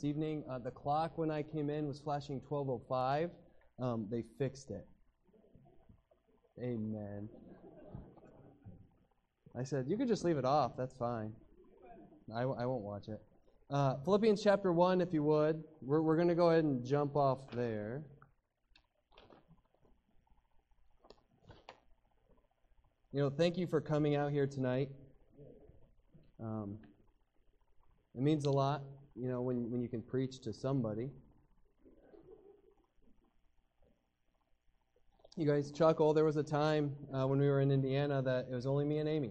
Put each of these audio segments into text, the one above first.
evening. The clock when I came in was flashing 12:05. They fixed it. Amen. I said, you could just leave it off. That's fine. I won't watch it. Philippians chapter 1, if you would. We're going to go ahead and jump off there. Thank you for coming out here tonight. It means a lot, when you can preach to somebody. You guys chuckle. There was a time when we were in Indiana that it was only me and Amy.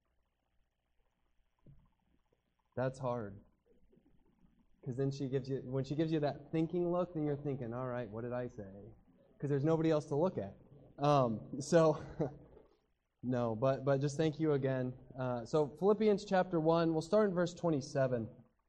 That's hard. Because then when she gives you that thinking look, then you're thinking, all right, what did I say? Because there's nobody else to look at. No, but just thank you again. So Philippians chapter 1, we'll start in verse 27.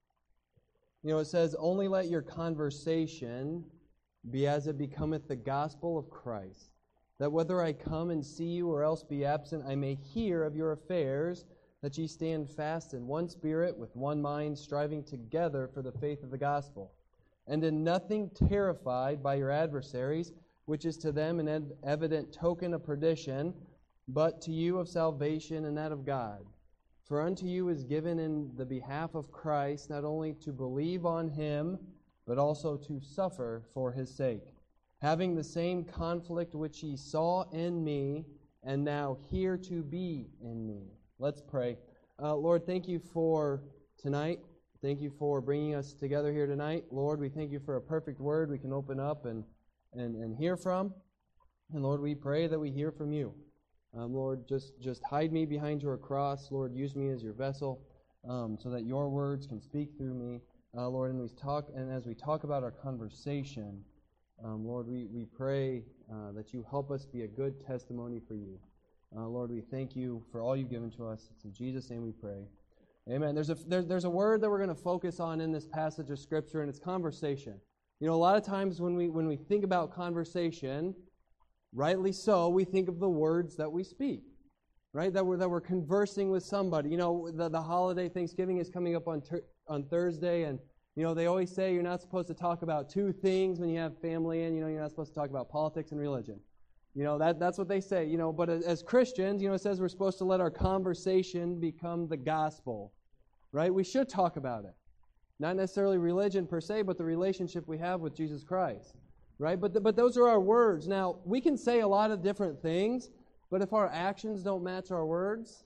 It says, only let your conversation be as it becometh the gospel of Christ, that whether I come and see you or else be absent, I may hear of your affairs, that ye stand fast in one spirit, with one mind, striving together for the faith of the gospel, and in nothing terrified by your adversaries, which is to them an evident token of perdition, but to you of salvation and that of God. For unto you is given in the behalf of Christ not only to believe on him, but also to suffer for his sake, having the same conflict which ye saw in me, and now hear to be in me. Let's pray. Lord, thank you for tonight. Thank you for bringing us together here tonight. Lord, we thank you for a perfect word we can open up and hear from. And Lord, we pray that we hear from you. Lord, just hide me behind your cross. Lord, use me as your vessel so that your words can speak through me. Lord, and as we talk about our conversation, Lord, we pray that you help us be a good testimony for you. Lord, we thank you for all you've given to us. It's in Jesus' name we pray. Amen. There's a word that we're going to focus on in this passage of Scripture, and it's conversation. A lot of times when we think about conversation, rightly so, we think of the words that we speak, right? That we're conversing with somebody. The holiday Thanksgiving is coming up on Thursday, and they always say you're not supposed to talk about two things when you have family in. You're not supposed to talk about politics and religion. That's what they say. But as Christians, it says we're supposed to let our conversation become the gospel, right? We should talk about it, not necessarily religion per se, but the relationship we have with Jesus Christ. Right? But those are our words. Now, we can say a lot of different things, but if our actions don't match our words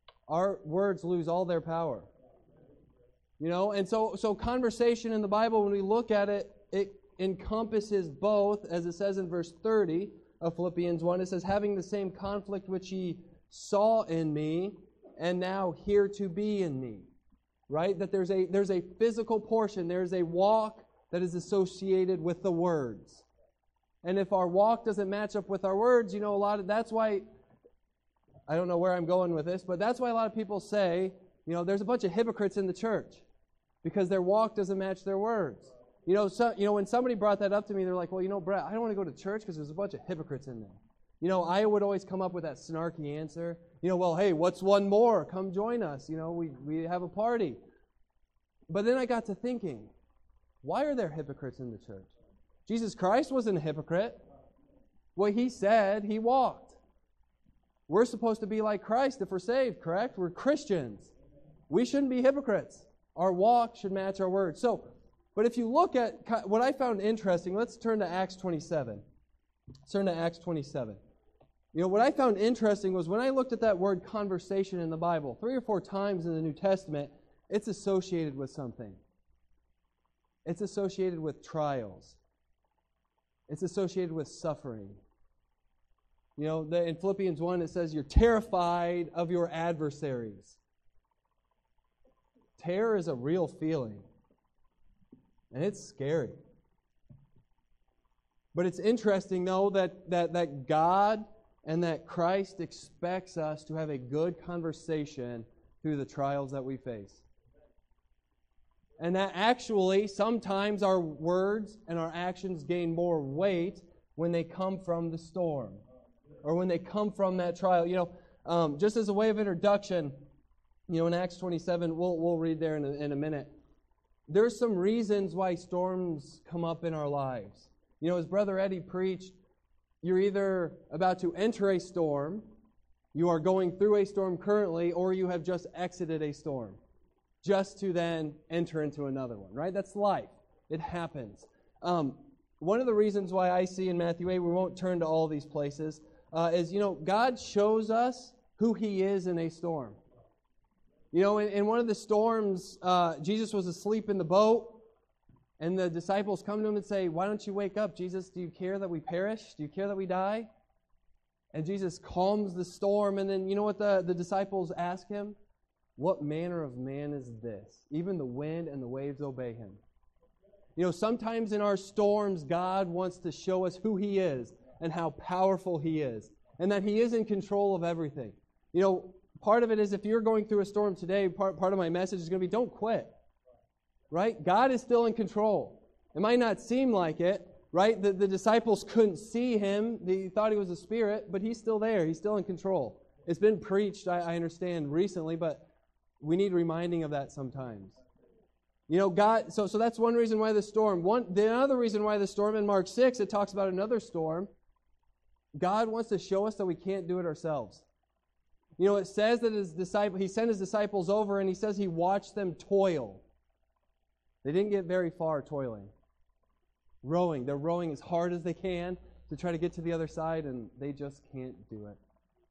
lose all their power. And so conversation in the Bible, when we look at it, it encompasses both, as it says in verse 30 of Philippians 1, it says, having the same conflict which ye saw in me, and now hear to be in me. Right? That there's a physical portion, there's a walk that is associated with the words. And if our walk doesn't match up with our words, that's why, I don't know where I'm going with this, but that's why a lot of people say, there's a bunch of hypocrites in the church because their walk doesn't match their words. When somebody brought that up to me, they're like, well, Brett, I don't want to go to church because there's a bunch of hypocrites in there. I would always come up with that snarky answer. Well, hey, what's one more? Come join us. We have a party. But then I got to thinking, why are there hypocrites in the church? Jesus Christ wasn't a hypocrite. What he said, he walked. We're supposed to be like Christ if we're saved, correct? We're Christians. We shouldn't be hypocrites. Our walk should match our words. But if you look at what I found interesting, let's turn to Acts 27. Let's turn to Acts 27. What I found interesting was when I looked at that word conversation in the Bible, 3 or 4 times in the New Testament, it's associated with something. It's associated with trials. It's associated with suffering. In Philippians 1, it says you're terrified of your adversaries. Terror is a real feeling. And it's scary. But it's interesting, though, that God and that Christ expects us to have a good conversation through the trials that we face. And that actually, sometimes our words and our actions gain more weight when they come from the storm or when they come from that trial. Just as a way of introduction, in Acts 27, we'll read there in a minute. there's some reasons why storms come up in our lives. You know, as Brother Eddie preached, you're either about to enter a storm, you are going through a storm currently, or you have just exited a storm, just to then enter into another one, right? That's life. It happens. One of the reasons why I see in Matthew 8, we won't turn to all these places, is, you know, God shows us who He is in a storm. You know, in one of the storms, Jesus was asleep in the boat, and the disciples come to Him and say, "Why don't you wake up, Jesus? Do you care that we perish? Do you care that we die?" And Jesus calms the storm, and then you know what the disciples ask Him? "What manner of man is this? Even the wind and the waves obey Him." You know, sometimes in our storms, God wants to show us who He is and how powerful He is, and that He is in control of everything. You know, part of it is if you're going through a storm today, part of my message is going to be don't quit. Right? God is still in control. It might not seem like it, right? The disciples couldn't see Him. They thought He was a spirit, but He's still there. He's still in control. It's been preached, I understand, recently, but we need reminding of that sometimes. You know, God, so that's one reason why the storm. The other reason why the storm in Mark 6, it talks about another storm. God wants to show us that we can't do it ourselves. You know, it says that He sent His disciples over, and He says He watched them toil. They didn't get very far toiling. Rowing. They're rowing as hard as they can to try to get to the other side, and they just can't do it.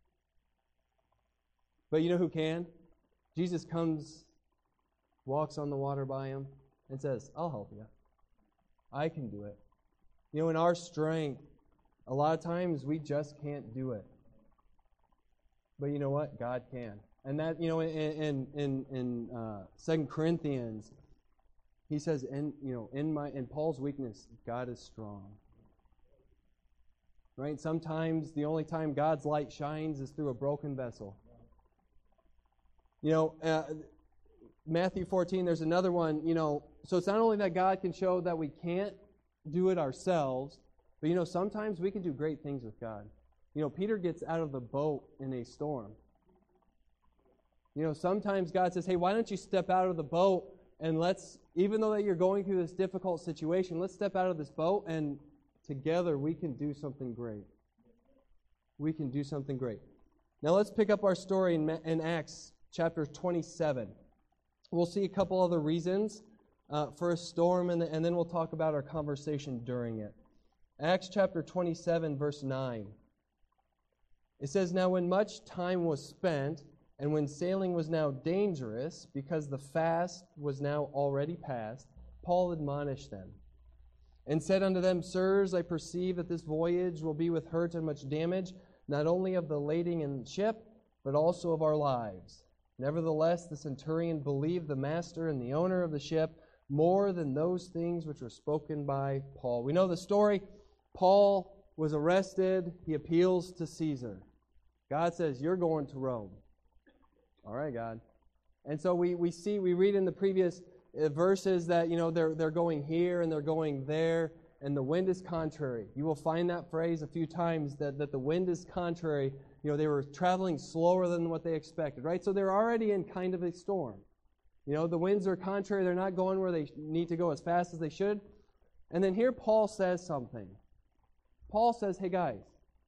But you know who can? Jesus comes, walks on the water by him, and says, "I'll help you. I can do it." You know, in our strength, a lot of times we just can't do it. But you know what? God can. And that, you know, in 2 Corinthians, he says, in Paul's weakness, God is strong. Right? Sometimes the only time God's light shines is through a broken vessel. You know, Matthew 14, there's another one, you know, so it's not only that God can show that we can't do it ourselves, but, you know, sometimes we can do great things with God. You know, Peter gets out of the boat in a storm. You know, sometimes God says, "Hey, why don't you step out of the boat and even though that you're going through this difficult situation, let's step out of this boat and together we can do something great." We can do something great. Now let's pick up our story in Acts chapter 27. We'll see a couple other reasons for a storm, and then we'll talk about our conversation during it. Acts chapter 27, verse 9. It says, "Now when much time was spent, and when sailing was now dangerous, because the fast was now already past, Paul admonished them, and said unto them, Sirs, I perceive that this voyage will be with hurt and much damage, not only of the lading and ship, but also of our lives. Nevertheless, the centurion believed the master and the owner of the ship more than those things which were spoken by Paul." We know the story. Paul was arrested. He appeals to Caesar. God says, "You're going to Rome." All right, God. And so we read in the previous verses that, you know, they're going here and they're going there, and the wind is contrary. You will find that phrase a few times, that the wind is contrary. You know, they were traveling slower than what they expected, right? So they're already in kind of a storm. You know, the winds are contrary. They're not going where they need to go as fast as they should. And then here Paul says something. Paul says, "Hey, guys,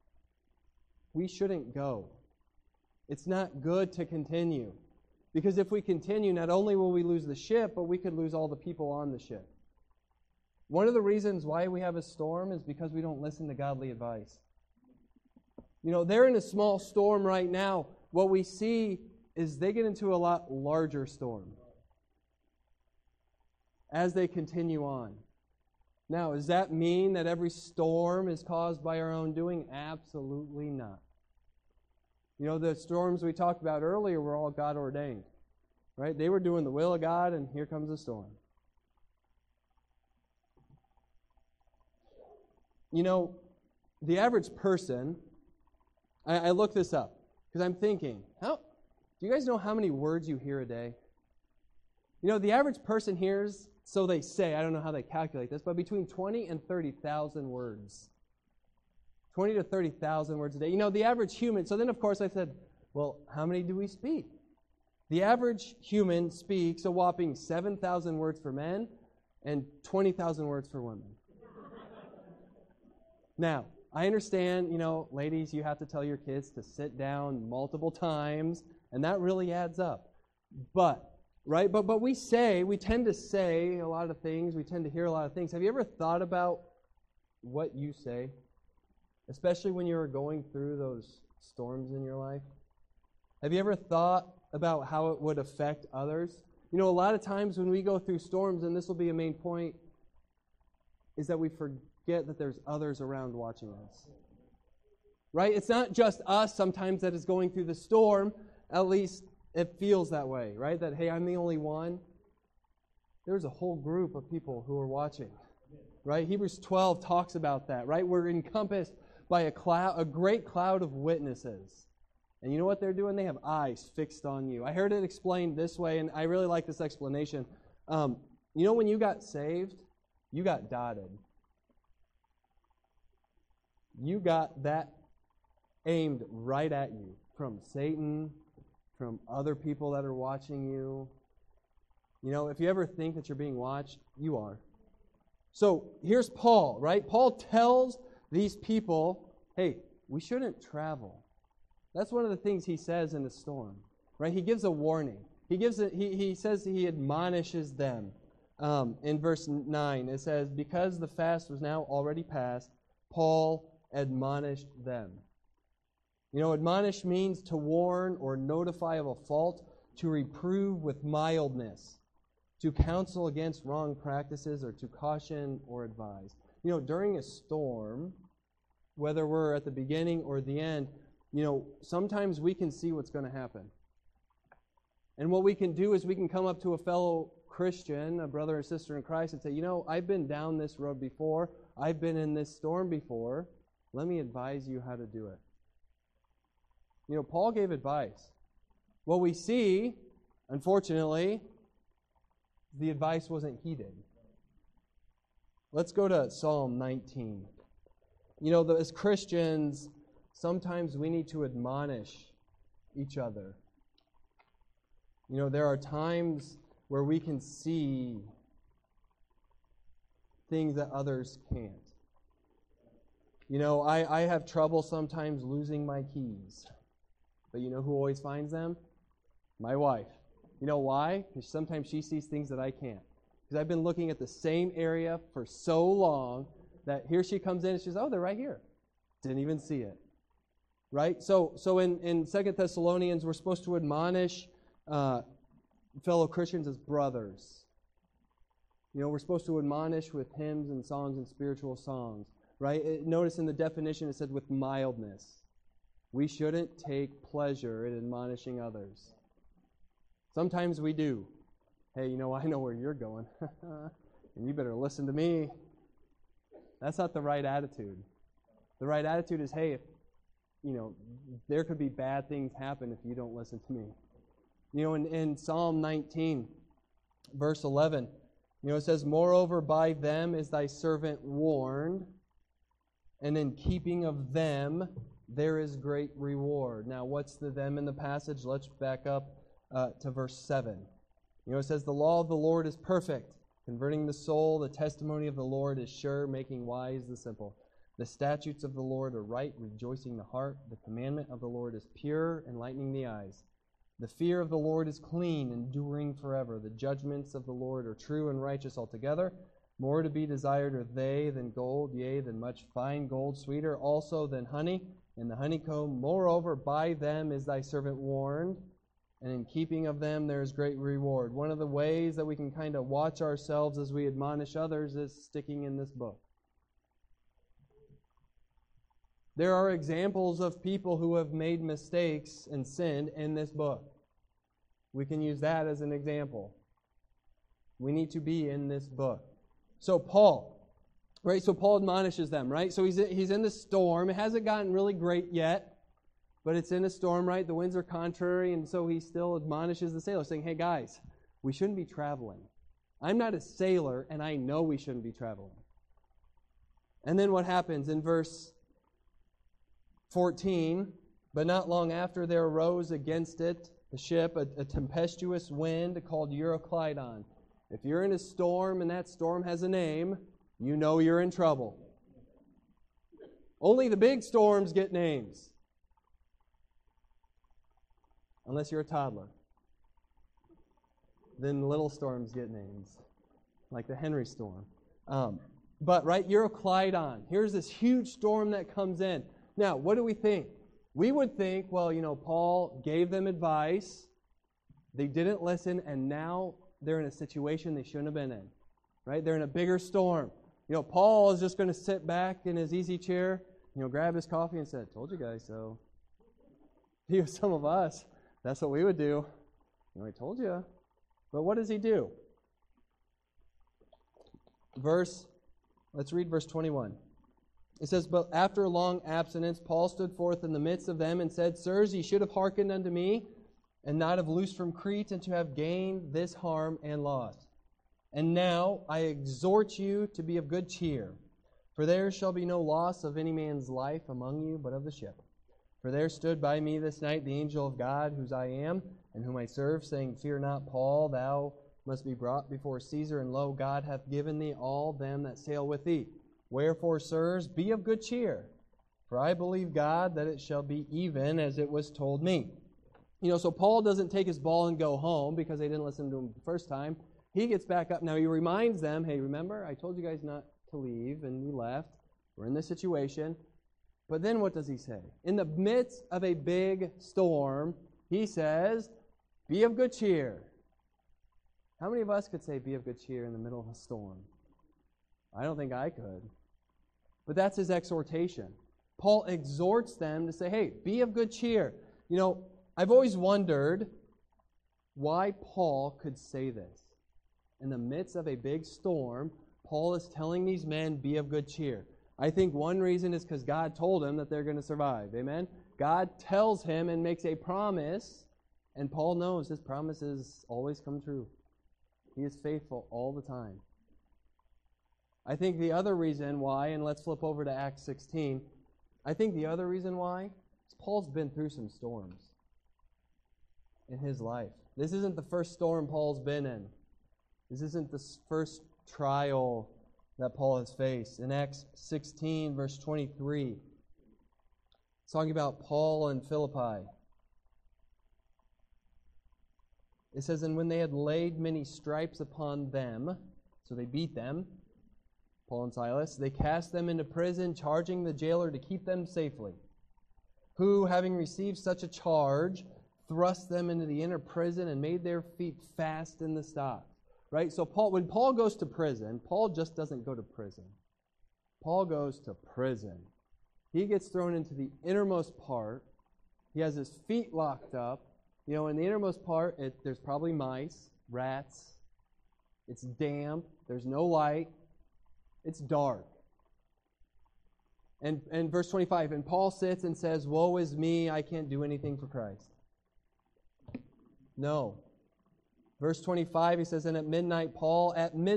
we shouldn't go. It's not good to continue. Because if we continue, not only will we lose the ship, but we could lose all the people on the ship." One of the reasons why we have a storm is because we don't listen to godly advice. You know, they're in a small storm right now. What we see is they get into a lot larger storm as they continue on. Now, does that mean that every storm is caused by our own doing? Absolutely not. You know, the storms we talked about earlier were all God ordained, right? They were doing the will of God, and here comes the storm. You know, the average person, I looked this up because I'm thinking, do you guys know how many words you hear a day? You know, the average person hears, so they say, I don't know how they calculate this, but between 20 and 30,000 words. 20 to 30,000 words a day. You know, the average human. So then, of course, I said, well, how many do we speak? The average human speaks a whopping 7,000 words for men and 20,000 words for women. Now, I understand, ladies, you have to tell your kids to sit down multiple times, and that really adds up. But we tend to say a lot of things, we tend to hear a lot of things. Have you ever thought about what you say? Especially when you're going through those storms in your life? Have you ever thought about how it would affect others? A lot of times when we go through storms, and this will be a main point, is that we forget that there's others around watching us. Right? It's not just us sometimes that is going through the storm. At least it feels that way, right? That, hey, I'm the only one. There's a whole group of people who are watching. Right? Hebrews 12 talks about that, right? We're encompassed by a great cloud of witnesses. And you know what they're doing? They have eyes fixed on you. I heard it explained this way, and I really like this explanation. When you got saved, you got dotted. You got that aimed right at you from Satan, from other people that are watching you. If you ever think that you're being watched, you are. So here's Paul, right? Paul tells these people, hey, we shouldn't travel. That's one of the things he says in the storm, right? He gives a warning. He says he admonishes them. In verse 9, it says, because the fast was now already past, Paul admonished them. Admonish means to warn or notify of a fault, to reprove with mildness, to counsel against wrong practices, or to caution or advise. During a storm, whether we're at the beginning or the end, sometimes we can see what's going to happen. And what we can do is we can come up to a fellow Christian, a brother or sister in Christ, and say, I've been down this road before. I've been in this storm before. Let me advise you how to do it. Paul gave advice. What we see, unfortunately, the advice wasn't heeded. Let's go to Psalm 19. As Christians, sometimes we need to admonish each other. There are times where we can see things that others can't. I have trouble sometimes losing my keys. But who always finds them? My wife. Why? Because sometimes she sees things that I can't. Because I've been looking at the same area for so long that here she comes in and she says, oh, they're right here. Didn't even see it. Right? So in 2 Thessalonians, we're supposed to admonish fellow Christians as brothers. We're supposed to admonish with hymns and songs and spiritual songs. Right? Notice in the definition it said with mildness. We shouldn't take pleasure in admonishing others. Sometimes we do. Hey, I know where you're going. And you better listen to me. That's not the right attitude. The right attitude is, hey, there could be bad things happen if you don't listen to me. In Psalm 19, verse 11, it says, moreover, by them is thy servant warned, and in keeping of them there is great reward. Now, what's the them in the passage? Let's back up to verse 7. It says, the law of the Lord is perfect, converting the soul. The testimony of the Lord is sure, making wise the simple. The statutes of the Lord are right, rejoicing the heart. The commandment of the Lord is pure, enlightening the eyes. The fear of the Lord is clean, enduring forever. The judgments of the Lord are true and righteous altogether. More to be desired are they than gold, yea, than much fine gold, sweeter also than honey and the honeycomb. Moreover, by them is thy servant warned, and in keeping of them there is great reward. One of the ways that we can kind of watch ourselves as we admonish others is sticking in this book. There are examples of people who have made mistakes and sinned in this book. We can use that as an example. We need to be in this book. So Paul admonishes them, right? So he's in the storm. It hasn't gotten really great yet, but it's in a storm, right? The winds are contrary, and so he still admonishes the sailors, saying, hey guys, we shouldn't be traveling. I'm not a sailor, and I know we shouldn't be traveling. And then what happens in verse 14? But not long after there arose against it The ship, a tempestuous wind called Euroclydon. If you're in a storm and that storm has a name, you know you're in trouble. Only the big storms get names. Unless you're a toddler. Then little storms get names. Like the Henry storm. But, right, Euroclydon. Here's this huge storm that comes in. Now, what do we think? We would think, well, Paul gave them advice. They didn't listen, and now they're in a situation they shouldn't have been in. Right? They're in a bigger storm. Paul is just going to sit back in his easy chair, grab his coffee and say, "Told you guys so." Some of us, that's what we would do. I told you. But what does he do? Let's read verse 21. It says, "But after a long abstinence, Paul stood forth in the midst of them and said, Sirs, ye should have hearkened unto me, and not have loosed from Crete, and to have gained this harm and loss. And now I exhort you to be of good cheer, for there shall be no loss of any man's life among you, but of the ship. For there stood by me this night the angel of God, whose I am, and whom I serve, saying, Fear not, Paul, thou must be brought before Caesar, and lo, God hath given thee all them that sail with thee. Wherefore, sirs, be of good cheer, for I believe God that it shall be even as it was told me." So Paul doesn't take his ball and go home because they didn't listen to him the first time. He gets back up. Now he reminds them, hey, remember, I told you guys not to leave, and you left. We're in this situation. But then what does he say? In the midst of a big storm, he says, be of good cheer. How many of us could say be of good cheer in the middle of a storm? I don't think I could. But that's his exhortation. Paul exhorts them to say, hey, be of good cheer. I've always wondered why Paul could say this. In the midst of a big storm, Paul is telling these men, be of good cheer. I think one reason is because God told him that they're going to survive. Amen? God tells him and makes a promise, and Paul knows his promises always come true. He is faithful all the time. I think the other reason why, and let's flip over to Acts 16, I think the other reason why is Paul's been through some storms in his life. This isn't the first storm Paul's been in. This isn't the first trial that Paul has faced. In Acts 16, verse 23, it's talking about Paul and Philippi. It says, and when they had laid many stripes upon them, so they beat them, Paul and Silas, they cast them into prison, charging the jailer to keep them safely, who, having received such a charge, thrust them into the inner prison and made their feet fast in the stocks. Right? So when Paul goes to prison, Paul just doesn't go to prison. Paul goes to prison. He gets thrown into the innermost part. He has his feet locked up. In the innermost part, there's probably mice, rats. It's damp. There's no light. It's dark. And verse 25, and Paul sits and says, woe is me, I can't do anything for Christ. No. Verse 25, he says, and at midnight, Paul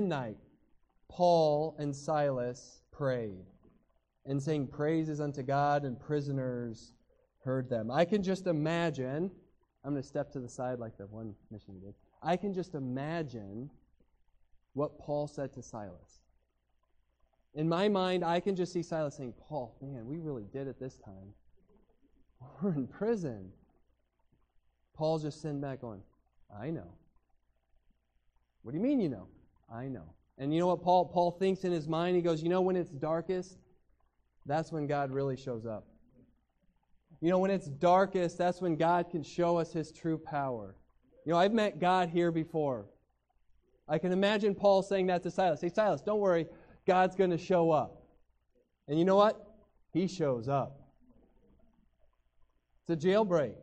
and Silas prayed, and saying praises unto God, and prisoners heard them. I can just imagine, I'm going to step to the side like the one mission did. I can just imagine what Paul said to Silas. In my mind, I can just see Silas saying, Paul, man, we really did it this time. We're in prison. Paul's just sitting back going, I know. What do you mean you know? I know. And you know what Paul thinks in his mind? He goes, when it's darkest, that's when God really shows up. When it's darkest, that's when God can show us His true power. I've met God here before. I can imagine Paul saying that to Silas. Hey, Silas, don't worry. God's going to show up. And you know what? He shows up. It's a jailbreak.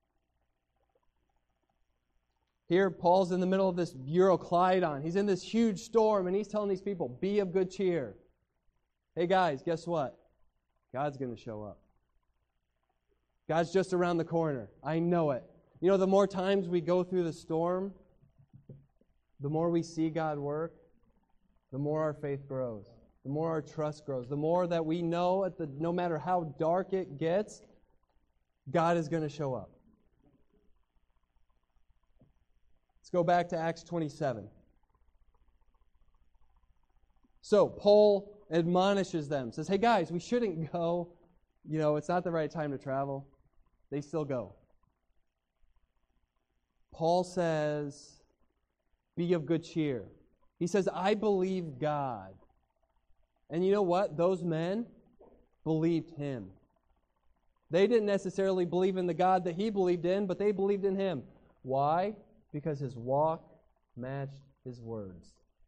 Here, Paul's in the middle of this Euroclydon. He's in this huge storm, and he's telling these people, be of good cheer. Hey, guys, guess what? God's going to show up. God's just around the corner. I know it. The more times we go through the storm, the more we see God work, the more our faith grows, the more our trust grows, the more that we know no matter how dark it gets, God is going to show up. go back to Acts 27. So Paul admonishes them, says, hey guys, we shouldn't go. It's not the right time to travel. They still go. Paul says, be of good cheer. He says, I believe God. And you know what? Those men believed him. They didn't necessarily believe in the God that he believed in, but they believed in him. Why? Because his walk matched his words.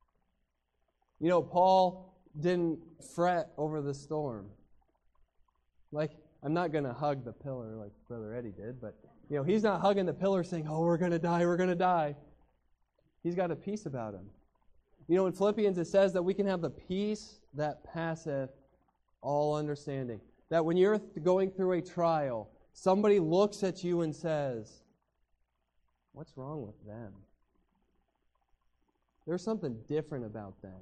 Paul didn't fret over the storm. I'm not going to hug the pillar like Brother Eddie did, but, he's not hugging the pillar saying, oh, we're going to die, we're going to die. He's got a peace about him. In Philippians it says that we can have the peace that passeth all understanding. That when you're going through a trial, somebody looks at you and says, what's wrong with them? There's something different about them.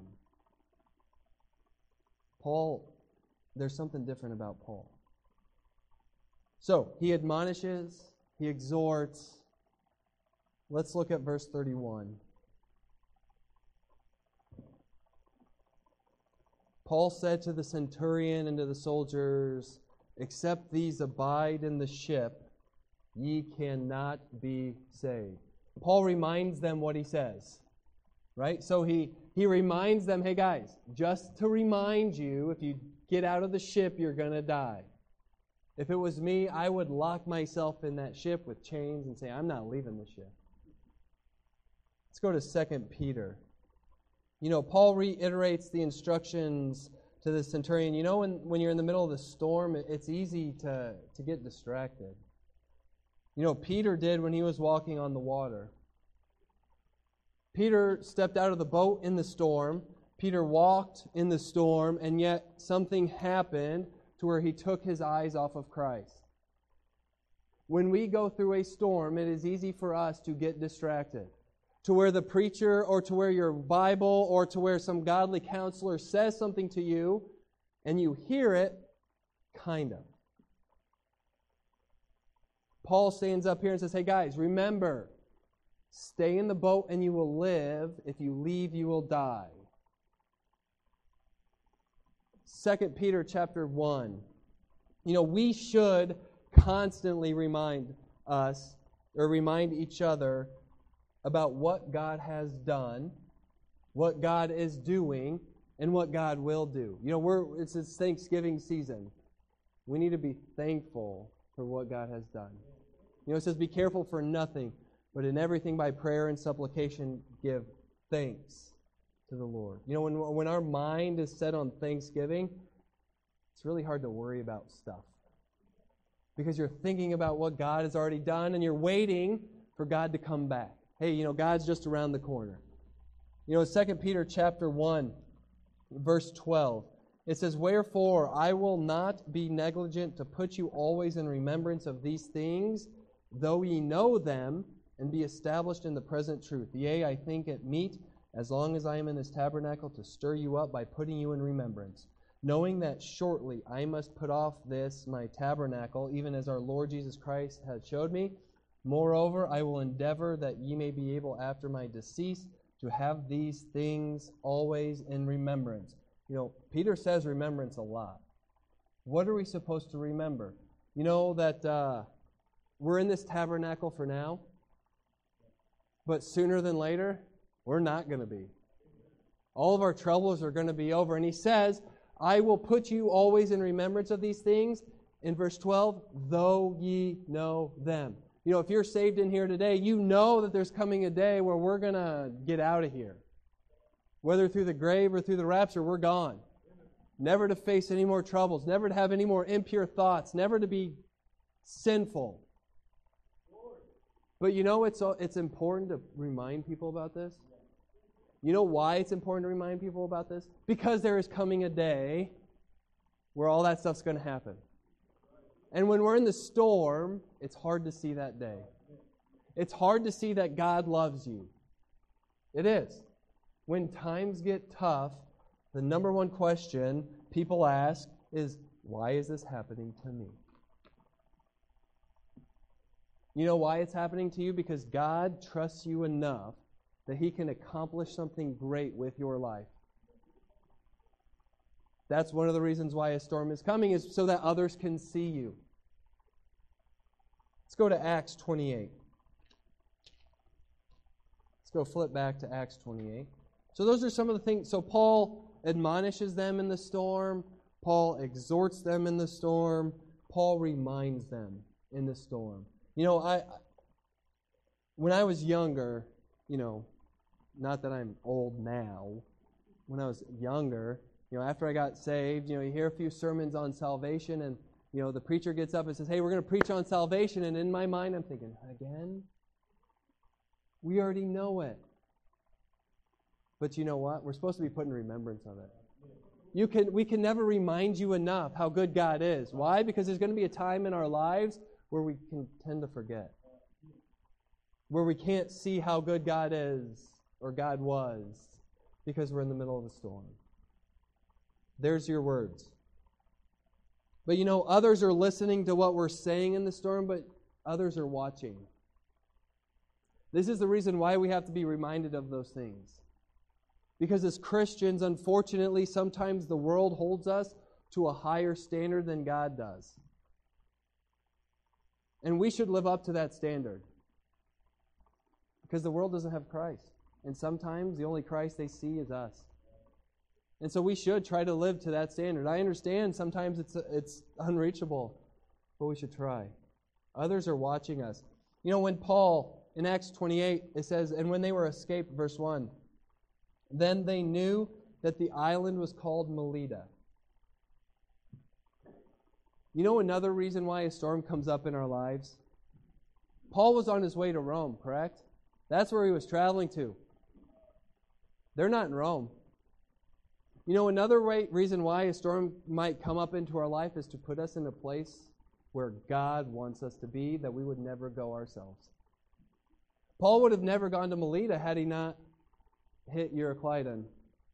There's something different about Paul. So, he admonishes, he exhorts. Let's look at verse 31. Paul said to the centurion and to the soldiers, except these abide in the ship, ye cannot be saved. Paul reminds them what he says, right? So he reminds them, hey guys, just to remind you, if you get out of the ship, you're going to die. If it was me, I would lock myself in that ship with chains and say, I'm not leaving the ship. Let's go to 2 Peter. Paul reiterates the instructions to the centurion. When you're in the middle of the storm, it's easy to get distracted. Peter did when he was walking on the water. Peter stepped out of the boat in the storm. Peter walked in the storm, and yet something happened to where he took his eyes off of Christ. When we go through a storm, it is easy for us to get distracted. To where the preacher or to where your Bible or to where some godly counselor says something to you and you hear it, kind of. Paul stands up here and says, hey guys, remember, stay in the boat and you will live. If you leave, you will die. 2 Peter chapter 1. We should constantly remind each other about what God has done, what God is doing, and what God will do. It's Thanksgiving season. We need to be thankful for what God has done. It says, be careful for nothing, but in everything by prayer and supplication give thanks to the Lord. When our mind is set on Thanksgiving, it's really hard to worry about stuff. Because you're thinking about what God has already done, and you're waiting for God to come back. Hey, God's just around the corner. 2 Peter chapter 1, verse 12, it says, wherefore I will not be negligent to put you always in remembrance of these things, though ye know them, and be established in the present truth. Yea, I think it meet, as long as I am in this tabernacle, to stir you up by putting you in remembrance, knowing that shortly I must put off this my tabernacle, even as our Lord Jesus Christ hath showed me. Moreover, I will endeavor that ye may be able after my decease to have these things always in remembrance. Peter says remembrance a lot. What are we supposed to remember? That we're in this tabernacle for now, but sooner than later, we're not going to be. All of our troubles are going to be over. And he says, I will put you always in remembrance of these things. In verse 12, though ye know them. If you're saved in here today, you know that there's coming a day where we're going to get out of here. Whether through the grave or through the rapture, we're gone. Never to face any more troubles, never to have any more impure thoughts, never to be sinful. But it's important to remind people about this. You know why it's important to remind people about this? Because there is coming a day where all that stuff's going to happen. And when we're in the storm, it's hard to see that day. It's hard to see that God loves you. It is. When times get tough, the number one question people ask is, why is this happening to me? You know why it's happening to you? Because God trusts you enough that He can accomplish something great with your life. That's one of the reasons why a storm is coming, is so that others can see you. Let's go to Acts 28. Let's go flip back to Acts 28. So those are some of the things. So Paul admonishes them in the storm. Paul exhorts them in the storm. Paul reminds them in the storm. You know, when I was younger, you know, not that I'm old now, when I was younger, you know, after I got saved, you know, you hear a few sermons on salvation, and, you know, the preacher gets up and says, hey, we're going to preach on salvation, and in my mind I'm thinking, again? We already know it. But you know what? We're supposed to be put in remembrance of it. We can never remind you enough how good God is. Why? Because there's going to be a time in our lives where we can tend to forget. Where we can't see how good God is or God was because we're in the middle of a storm. There's your words. But you know, others are listening to what we're saying in the storm, but others are watching. This is the reason why we have to be reminded of those things. Because as Christians, unfortunately, sometimes the world holds us to a higher standard than God does. And we should live up to that standard. Because the world doesn't have Christ. And sometimes the only Christ they see is us. And so we should try to live to that standard. I understand sometimes it's unreachable, but we should try. Others are watching us. You know, when Paul, in Acts 28, it says, and when they were escaped, verse 1, then they knew that the island was called Melita. You know another reason why a storm comes up in our lives? Paul was on his way to Rome, correct? That's where he was traveling to. They're not in Rome. You know, another reason why a storm might come up into our life is to put us in a place where God wants us to be, that we would never go ourselves. Paul would have never gone to Melita had he not hit Euroclydon.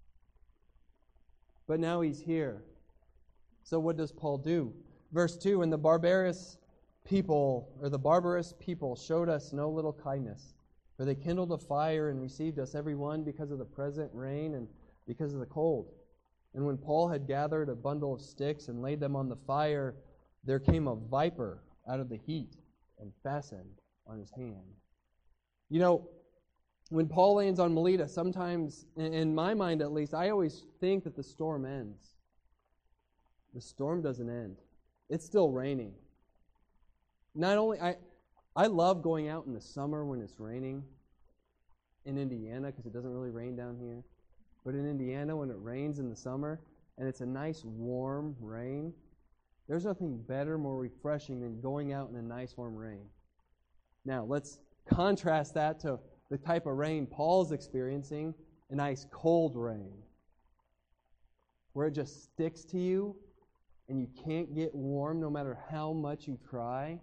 But now he's here. So what does Paul do? Verse 2, and the barbarous people showed us no little kindness, for they kindled a fire and received us every one because of the present rain and because of the cold. And when Paul had gathered a bundle of sticks and laid them on the fire, there came a viper out of the heat and fastened on his hand. You know, when Paul lands on Melita, sometimes, in my mind at least, I always think that the storm ends. The storm doesn't end. It's still raining. Not only, I love going out in the summer when it's raining in Indiana, because it doesn't really rain down here. But in Indiana, when it rains in the summer, and it's a nice warm rain, there's nothing better, more refreshing than going out in a nice warm rain. Now, let's contrast that to the type of rain Paul's experiencing, a nice cold rain, where it just sticks to you, and you can't get warm no matter how much you try.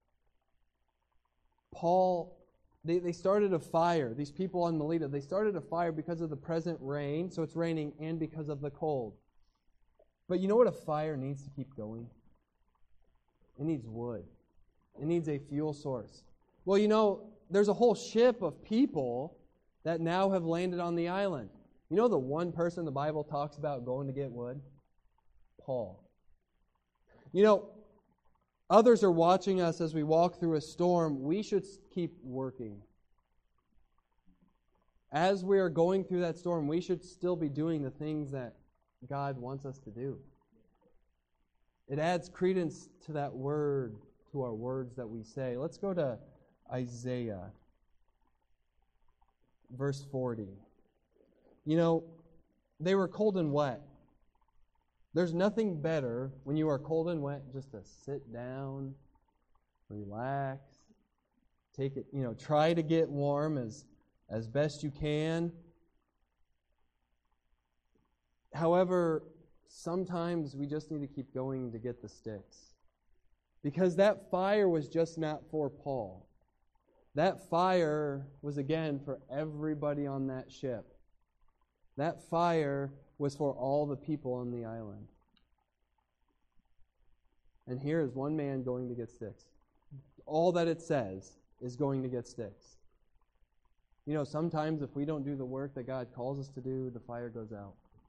Paul, they started a fire. These people on Melita, they started a fire because of the present rain, so it's raining, and because of the cold. But you know what a fire needs to keep going? It needs wood. It needs a fuel source. Well, you know, there's a whole ship of people that now have landed on the island. You know the one person the Bible talks about going to get wood? Paul. You know, others are watching us as we walk through a storm. We should keep working. As we are going through that storm, we should still be doing the things that God wants us to do. It adds credence to that word, to our words that we say. Let's go to Isaiah, verse 40. You know, they were cold and wet. There's nothing better when you are cold and wet just to sit down, relax, take it, try to get warm as best you can. However, sometimes we just need to keep going to get the sticks. Because that fire was just not for Paul. That fire was, again, for everybody on that ship. That fire was for all the people on the island. And here is one man going to get sticks. all that it says is going to get sticks. You know, sometimes if we don't do the work that God calls us to do, the fire goes out.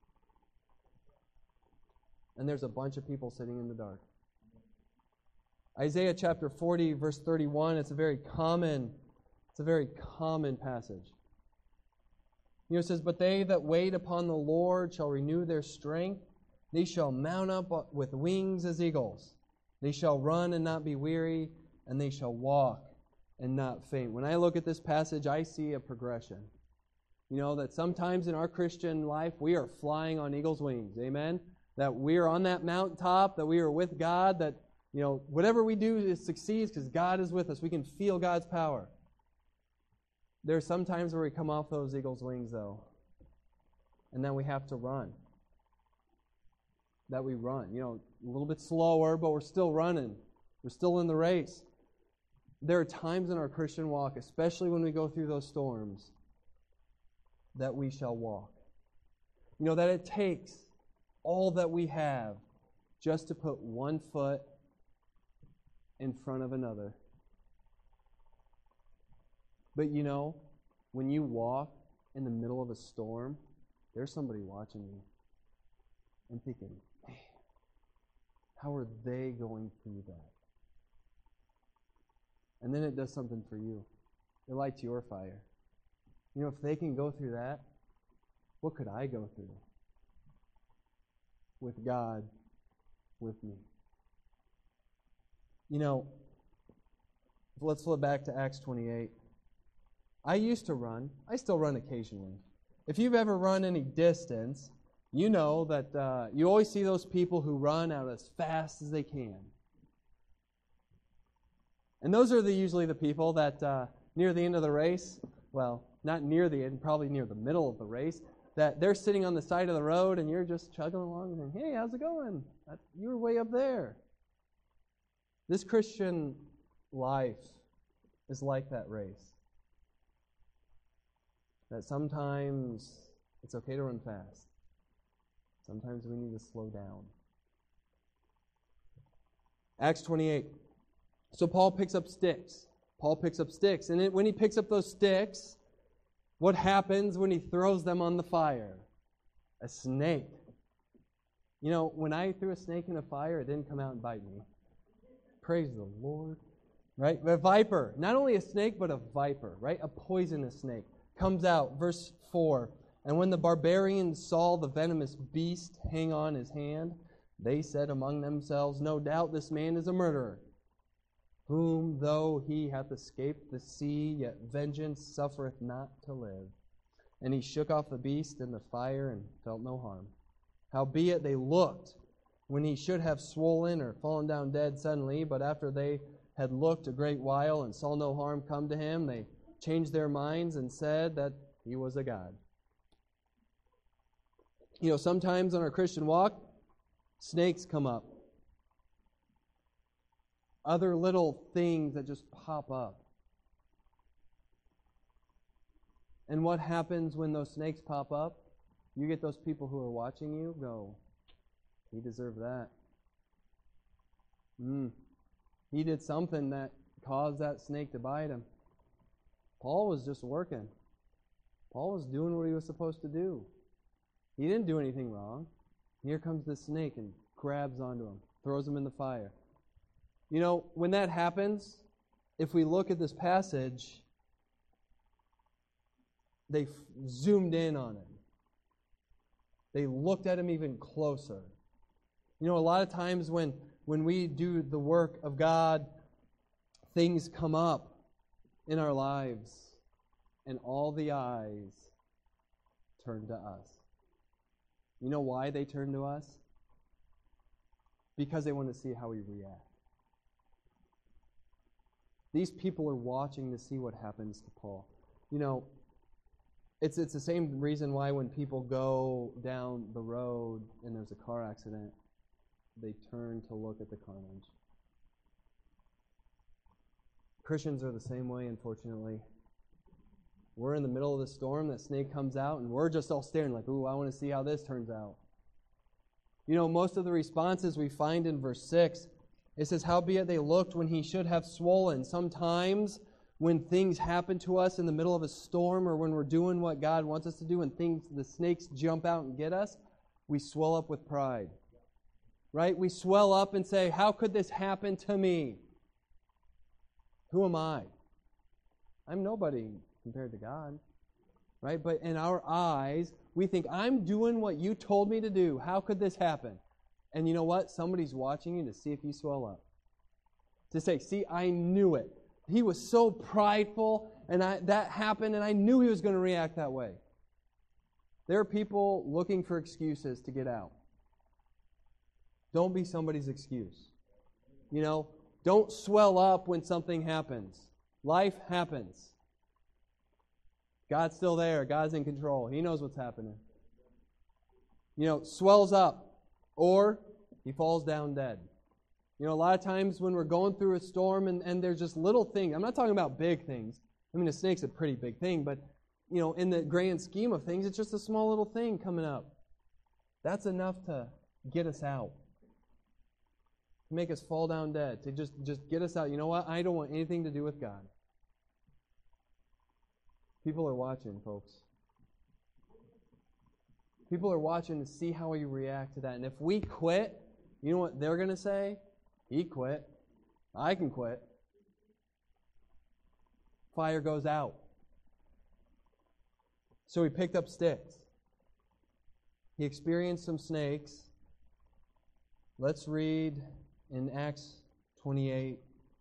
And there's a bunch of people sitting in the dark. Isaiah chapter 40, verse 31, it's a very common passage. You know, it says, "But they that wait upon the Lord shall renew their strength. They shall mount up with wings as eagles. They shall run and not be weary, and they shall walk and not faint." When I look at this passage, I see a progression. You know, that sometimes in our Christian life, we are flying on eagle's wings. Amen? That we are on that mountaintop, that we are with God, that, you know, whatever we do, it succeeds because God is with us. We can feel God's power. There are some times where we come off those eagle's wings, though, and then we have to run. That we run. You know, a little bit slower, but we're still running. We're still in the race. There are times in our Christian walk, especially when we go through those storms, that we shall walk. You know, that it takes all that we have just to put one foot in front of another. But you know, when you walk in the middle of a storm, there's somebody watching you and thinking, man, how are they going through that? And then it does something for you. It lights your fire. You know, if they can go through that, what could I go through? With God with me. You know, let's flip back to Acts 28. I used to run. I still run occasionally. If you've ever run any distance, you know that you always see those people who run out as fast as they can. And those are usually the people that near the end of the race, well, not near the end, probably near the middle of the race, that they're sitting on the side of the road and you're just chugging along and saying, hey, how's it going? You were way up there. This Christian life is like that race. That sometimes it's okay to run fast. Sometimes we need to slow down. Acts 28. So Paul picks up sticks. And when he picks up those sticks, what happens when he throws them on the fire? A snake. You know, when I threw a snake in a fire, it didn't come out and bite me. Praise the Lord. Right? A viper. Not only a snake, but a viper. Right? A poisonous snake. Comes out. Verse 4. And when the barbarians saw the venomous beast hang on his hand, they said among themselves, no doubt this man is a murderer, whom though he hath escaped the sea, yet vengeance suffereth not to live. And he shook off the beast in the fire and felt no harm. Howbeit they looked when he should have swollen or fallen down dead suddenly, but after they had looked a great while and saw no harm come to him, they changed their minds and said that he was a god. You know, sometimes on our Christian walk, snakes come up. Other little things that just pop up. And what happens when those snakes pop up? You get those people who are watching you go, he deserved that. He did something that caused that snake to bite him. Paul was just working. Paul was doing what he was supposed to do. He didn't do anything wrong. Here comes the snake and grabs onto him, throws him in the fire. You know, when that happens, if we look at this passage, they zoomed in on him. They looked at him even closer. You know, a lot of times when we do the work of God, things come up in our lives, and all the eyes turn to us. You know why they turn to us? Because they want to see how we react. These people are watching to see what happens to Paul. You know, it's the same reason why when people go down the road and there's a car accident, they turn to look at the carnage. Christians are the same way, unfortunately. We're in the middle of the storm, that snake comes out, and we're just all staring like, ooh, I want to see how this turns out. You know, most of the responses we find in verse 6 It says, howbeit they looked when he should have swollen. Sometimes when things happen to us in the middle of a storm or when we're doing what God wants us to do and the snakes jump out and get us, we swell up with pride. Right? We swell up and say, how could this happen to me? Who am I? I'm nobody compared to God. Right? But in our eyes, we think, I'm doing what you told me to do. How could this happen? And you know what? Somebody's watching you to see if you swell up. To say, see, I knew it. He was so prideful, and that happened, and I knew he was going to react that way. There are people looking for excuses to get out. Don't be somebody's excuse. You know, don't swell up when something happens. Life happens. God's still there. God's in control. He knows what's happening. You know, swells up, or he falls down dead. You know, a lot of times when we're going through a storm and there's just little things. I'm not talking about big things. I mean, a snake's a pretty big thing, but, you know, in the grand scheme of things, it's just a small little thing coming up. That's enough to get us out. To make us fall down dead. To just get us out. You know what? I don't want anything to do with God. People are watching, folks. People are watching to see how we react to that. And if we quit, you know what they're going to say? He quit. I can quit. Fire goes out. So he picked up sticks. He experienced some snakes. Let's read in Acts 28,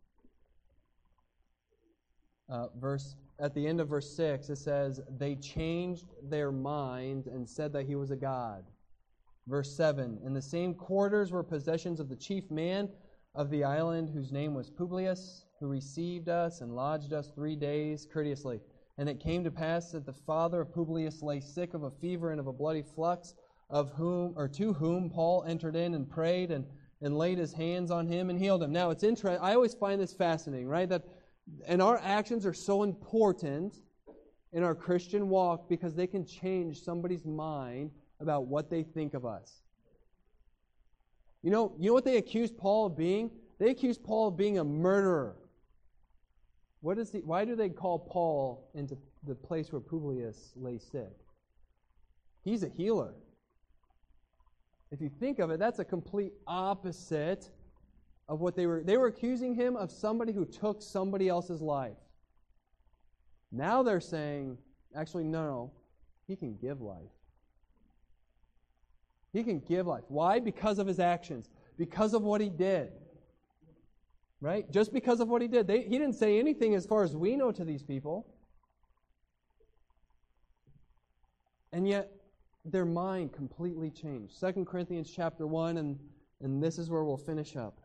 at the end of verse 6, it says, they changed their mind and said that he was a god. Verse 7, in the same quarters were possessions of the chief man of the island, whose name was Publius, who received us and lodged us 3 days courteously. And it came to pass that the father of Publius lay sick of a fever and of a bloody flux, to whom Paul entered in and prayed and laid his hands on him and healed him. Now, it's interesting. I always find this fascinating, right? And our actions are so important in our Christian walk because they can change somebody's mind about what they think of us. You know what they accused Paul of being? They accused Paul of being a murderer. Why do they call Paul into the place where Publius lay sick? He's a healer. If you think of it, that's a complete opposite of what they were accusing him of somebody who took somebody else's life. Now they're saying, actually, no, he can give life. He can give life. Why? Because of his actions. Because of what he did. Right? Just because of what he did. He didn't say anything as far as we know to these people. And yet, their mind completely changed. 2 Corinthians chapter 1, and this is where we'll finish up.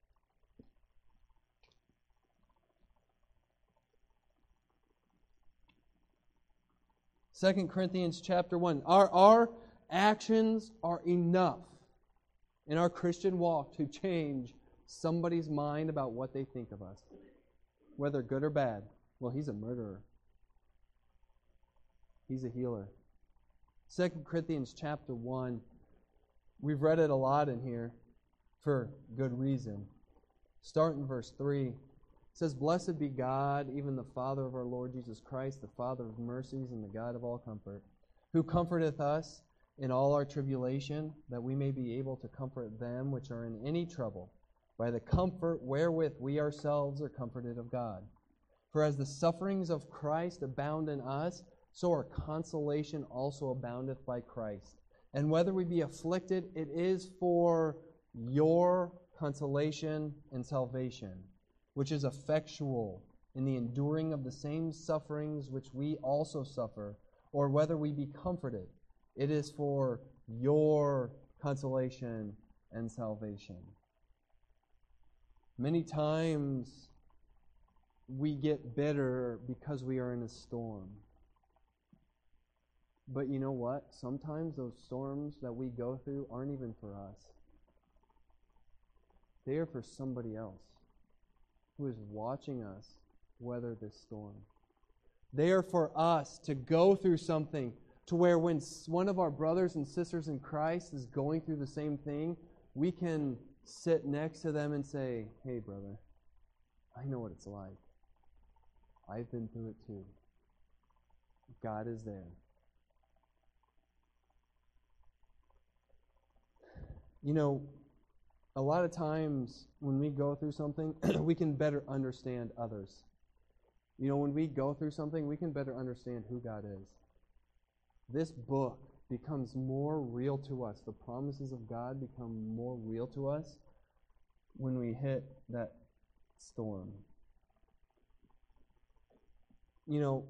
2 Corinthians chapter 1. Our actions are enough in our Christian walk to change somebody's mind about what they think of us, whether good or bad. Well, he's a murderer. He's a healer. 2 Corinthians chapter 1. We've read it a lot in here for good reason. Start in verse 3. It says, blessed be God, even the Father of our Lord Jesus Christ, the Father of mercies and the God of all comfort, who comforteth us in all our tribulation, that we may be able to comfort them which are in any trouble, by the comfort wherewith we ourselves are comforted of God. For as the sufferings of Christ abound in us, so our consolation also aboundeth by Christ. And whether we be afflicted, it is for your consolation and salvation, which is effectual in the enduring of the same sufferings which we also suffer, or whether we be comforted, it is for your consolation and salvation. Many times we get bitter because we are in a storm. But you know what? Sometimes those storms that we go through aren't even for us. They are for somebody else who is watching us weather this storm. They are for us to go through something to where when one of our brothers and sisters in Christ is going through the same thing, we can sit next to them and say, hey, brother, I know what it's like. I've been through it too. God is there. You know, a lot of times when we go through something, we can better understand others. You know, when we go through something, we can better understand who God is. This book becomes more real to us. The promises of God become more real to us when we hit that storm. You know,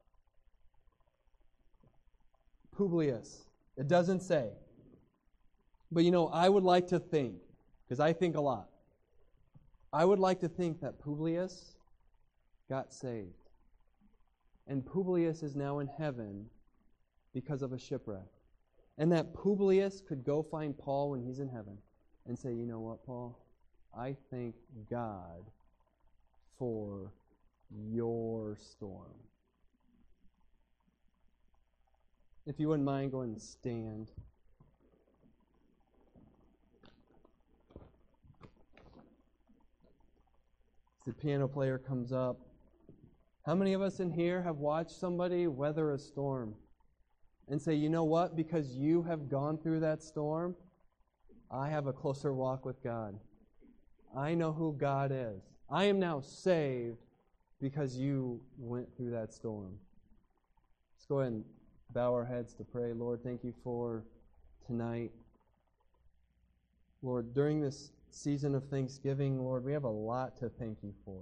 Publius, it doesn't say. But you know, I would like to think, because I think a lot, I would like to think that Publius got saved. And Publius is now in heaven because of a shipwreck. And that Publius could go find Paul when he's in heaven and say, you know what, Paul? I thank God for your storm. If you wouldn't mind going and stand. The piano player comes up. How many of us in here have watched somebody weather a storm and say, you know what, because you have gone through that storm, I have a closer walk with God. I know who God is. I am now saved because you went through that storm. Let's go ahead and bow our heads to pray. Lord, thank you for tonight. Lord, during this season of Thanksgiving, Lord, we have a lot to thank you for.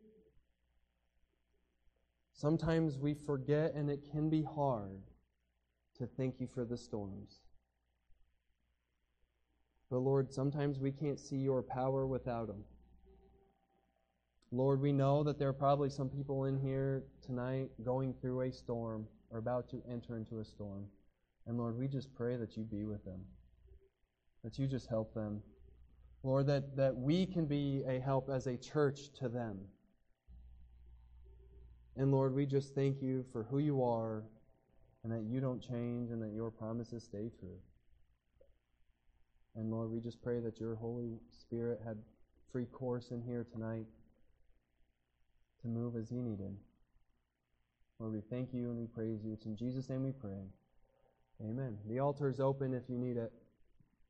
Sometimes we forget, and it can be hard to thank you for the storms. But Lord, sometimes we can't see your power without them. Lord, we know that there are probably some people in here tonight going through a storm or about to enter into a storm. And Lord, we just pray that you be with them, that you just help them. Lord, that we can be a help as a church to them. And Lord, we just thank you for who you are and that you don't change and that your promises stay true. And Lord, we just pray that your Holy Spirit had free course in here tonight to move as he needed. Lord, we thank you and we praise you. It's in Jesus' name we pray. Amen. The altar is open if you need it.